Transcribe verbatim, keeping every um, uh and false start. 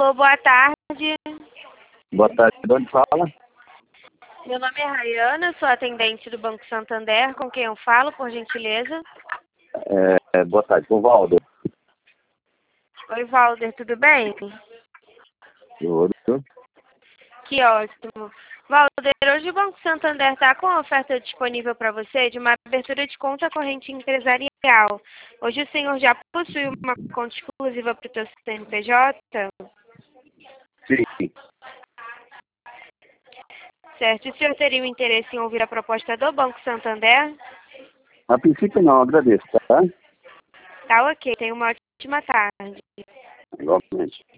Alô, boa tarde. Boa tarde, de onde fala? Meu nome é Rayana, sou atendente do Banco Santander. Com quem eu falo, por gentileza? É, boa tarde, com o Valdo. Oi, Valder, tudo bem? Tudo. Que ótimo. Valder, hoje o Banco Santander está com a oferta disponível para você de uma abertura de conta corrente empresarial. Hoje o senhor já possui uma conta exclusiva para o seu C N P J? Sim. Certo. E o senhor teria o interesse em ouvir a proposta do Banco Santander? A princípio não, agradeço, tá? Tá ok. Tenha uma ótima tarde. Igualmente.